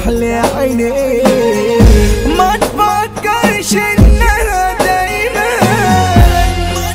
احلى عيني. ما تفكرش انها دايما، ما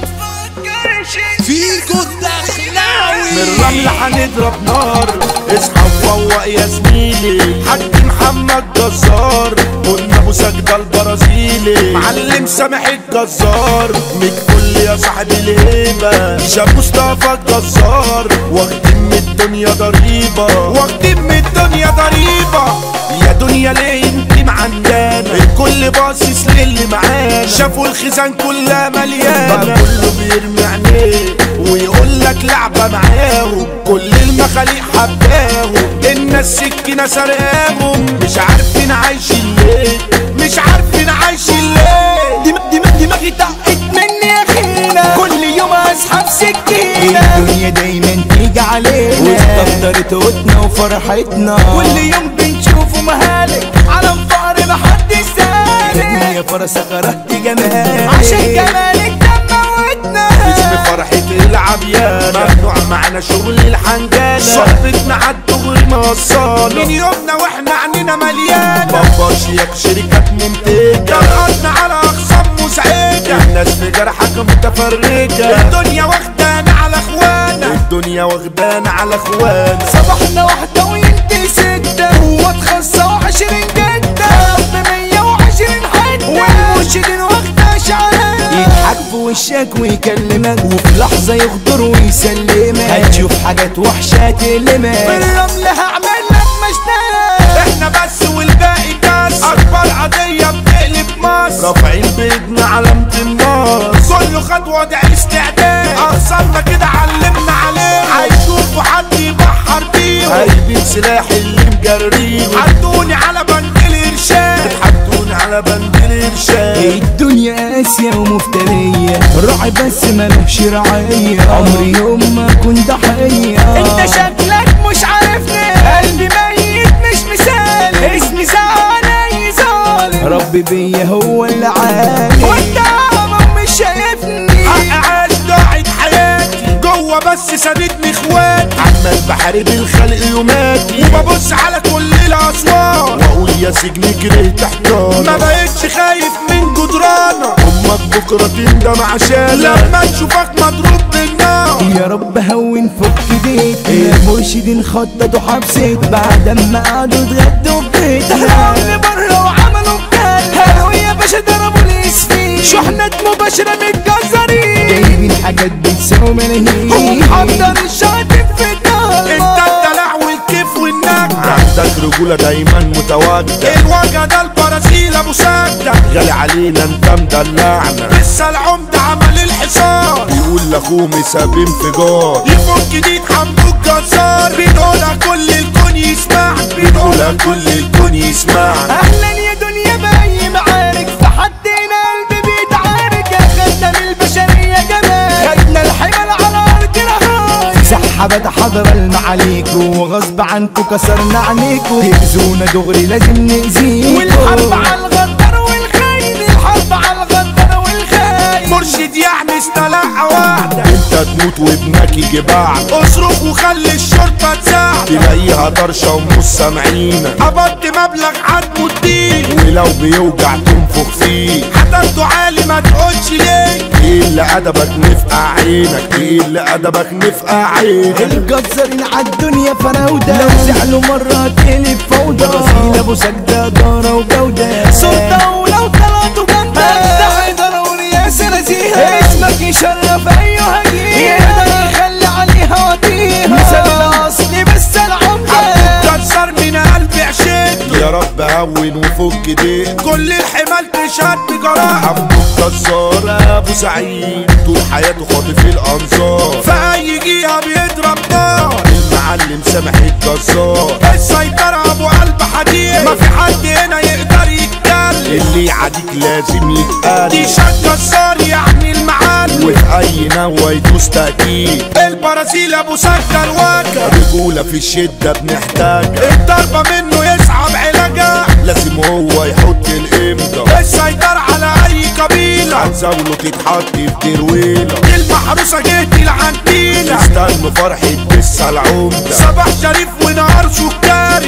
تفكرش فيكو الدخلاوي من الرمل هنضرب نار. اصحى وفوق يا زميلي، حاج محمد جزار، قلنا ابو سجدة البرازيلي، معلم سامح الجزار، من كل يا صاحبي الهيبة، شاب مصطفى الجزار، واخدين من الدنيا ضريبة، واخدين من الدنيا ضريبة. يا دنيا ليه انت معندانة، الكل باصص للي معانا، شافوا الخزان كلها مليانة، بقى كله بيرمي عينيه ويقول لك لعبة معاهم، كل المخاليق حباهم، الناس سكينة سرقاهم، مش عارفين عايشين ليه، مش عارفين عايشين ليه. دماغي طقت مني يا خينا، كل يوم اسحب سكينة، الدنيا دايما تيجي علينا، واستقدرت قوتنا وفرحتنا، كل يوم بنشوفه مهالك، عالم فقر محدش سالك، يا فرسة كرهت جمالك، عشان جمالك دموتنا، اسم فرحة العبيانة، ممنوع معنا شغل الحنجانة، صحبتنا عالدغري موصالة، من يومنا واحنا عنينا مليانة، بابا شيك شركات منتجة، جرأتنا على أخصام مزعجة، الناس في جرحك متفرجة، الدنيا واخدانا على اخوانا، الدنيا واخدانا على اخوانا، صباحنا واحدة وينتي ستة، واتخصى 20 جدة، رب 120 حتة، والمرشدين واخدة شعرها، يضحك في وشك ويكلمك، وفي لحظة يغدر ويسلمك، هتشوف حاجات وحشة تلمك، بالرمل هعمل لك مشتاق، احنا بس والباقي كاس، اكبر قضية بتقلب مصر، رافعين بايدنا علامة الناس، كله خد وضع استعداد، اخصرنا كده علمنا عليه، هيشوفوا حد يبحر بيهم، هيبين سلاح اللي مجريهم، حطوني على بند الارشاد، حطوني على بند الارشاد، الدنيا قاسية ومفترية، راعي بس ملوش رعاية، عمري يوم ما كنت ضحية، انت شكلك مش عارفني، قلبي ميت مش مثالي، اسمي زعلان ظالم، ربي بيا هو اللي عالي، وانت مش شايفني، حق عاش ضاعت حياتي، جوه بس سابتني اخواتي، عمال بحارب الخلق يوماتي، وببص على كل الاصوات، واقول يا سجن كرهت احتار، ما بقتش خايف من جدرانة، امك بكرة تندم عشان لما تشوفك مضروب بالنار، يا رب هون فك بيتنا، مرشدين خططوا حبسك، بعد ما قعدوا اتغدوا في بيتنا، اللي بره وعملوا بكال، قالوا يا باشا ضربوا الاسفين، شحنات مباشرة متجزرين، جايبين حاجات بتساوي ملايين، ومحضر الشاطئ في الدار، انت الدلع والكيف والنجدة، عندك رجولة دايما متواجدة، الوجه ده البرازيل ابو سجدة، غالي علينا انت مدلعنا، لسه العمدة عمل الحصار، يقول لاخوه مساب انفجار، يفك دي حمدوك جزار، بنقولها كل الكون يسمع، بنقولها كل الكون يسمع، اهلا يا دنيا باي معارك، في حدنا قلبي بيتعارك، خدنا من البشرية جمال، خدنا الحمل على ارض رهاي، سحبت حضر المعاليكو، وغصب عنكو كسرنا عينيكو، تأذونا دغري لازم نأذيكو، والحرب على الغدر والخاين، الحرب على الغدر والخاين، مرشد يعني استلقى واحدة، انت تموت وابنك يجي بعد، اصرخ وخلي الشرطة تساعد، تلاقيها طرشة ومش سامعينك، قبضت مبلغ هتموت بيه، ولو بيوجع تنفخ فيه، هتاخده عالي ما تقولش ليه، ايه اللي ادبك نفقع عينك، ايه اللي ادبك نفقع عينك، الجزارين عالدنيا فراودة، لو زعلوا مرة تقلب فوضى، برازيل ابو سجدة دارة وجودة، سلطة ولو طلعتوا جنبك، ده ضروري يا سلازيها، اسمك يشرف ايها جيل، يقدر يخلي عليها وطيها، مثال الاصلي بس العمدة، كسر من قلبي عشيت، يا رب هون وفك ديك، كل الحمال تشهد بجراحة، عبدو الجزار ابو سعيد، طول حياته خاطف الانظار، في اي جهة بيضرب نار، المعلم سامح الجزار، السيطرة ابو قلب حديد، ما في حد هنا يقدر يتكلم، اللي يعاديك لازم يتقال، دي شك جزار يعني المعلم، وفي اي نوى يدوس تأكيد، البرازيل ابو سكة الواجهة، رجولة في الشدة بنحتاجها، الضربة منه يصعب علاجها، لازم هو يحط الامضة، السيطرة على اي قبيلة، هتزاوله تتحط في ترويلة، المحروسة جيت العنتيلة، استنوا فرحة لسه العمدة، صباح شريف ونهار سكري،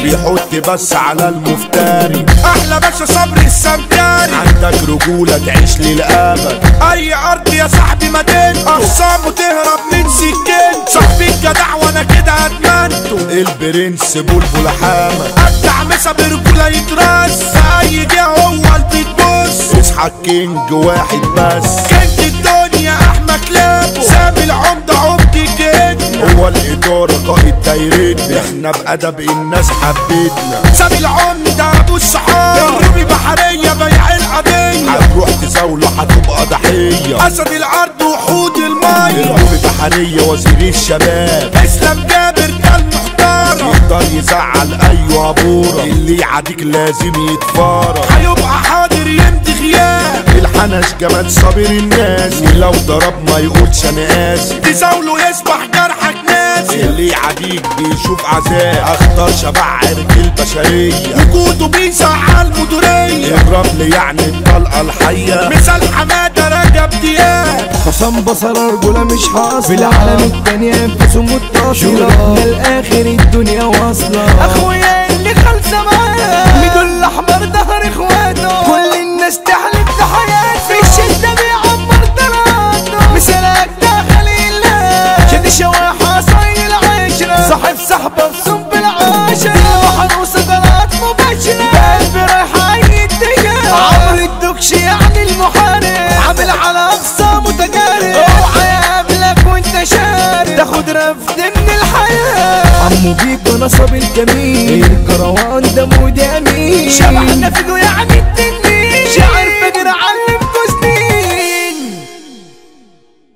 بيحط بس على المفتري. احلى باشا صبري السمكري، عندك رجولة تعيش للأبد. اي ارض يا صاحبي مدينته، اخصامه تهرب من سكين. صاحبي الجدع وانا كده ادمنته، البرنس بلبل حامد. ابدع مسا برجولة يتراس، في اي جهة هو البيت بص. اصحى الكينج واحد بس، كينج الدنيا احمد كلابه. سامي العمدة عمدي كده، هو الادارة قائد دايرتنا. احنا بأدب الناس حبيتنا. سامي العمدة ابو الصحاب، الرومي بحرية بيع القضية. هتروح تزاوله هتبقى ضحية. اسد الارض وحود المية، الرومي بحرية وزير الشباب. اسلام جابر ده المحترم، يقدر يزعل ايوه بورة. اللي يعاديك لازم يتفارق، هيبقى حاضر يمضي غياب. الحنش جمال صابر الناس، ولو ضرب ما يقولش انا اسف. تزاوله يصبح جرحك ناسي، اللي يعاديك بيشوف عذاب. اختار شبع عرق البشرية، وجوده بيزعل مديرية. الرمل يعني الطلقة الحية، مثال حمادة رجب دياب. حسام بصر رجولة مش حاصلة، في العالم التانية انفسه متصلة. من الاخر الدنيا واصلة، اخويا اللي خالصة معاه. ميدو الاحمر ظهر اخواته، كل الناس تحلف بحياته. في الشدة بيعمر دراته، مثالك داخل الله. شد شواحة صايل عشرة، صاحب صاحبه بصب العاشرة. وحروسة دلات مباشرة، بقلبي رايحة يتجاه. عمرو الدكش يعني المحارب، عامل على اقصى متجارب. اوعى يقابلك وانت شارب، تاخد رفد من الحياة. عمو بيكو نصب الجميل، الكروان ده مودي امين. شبحنا في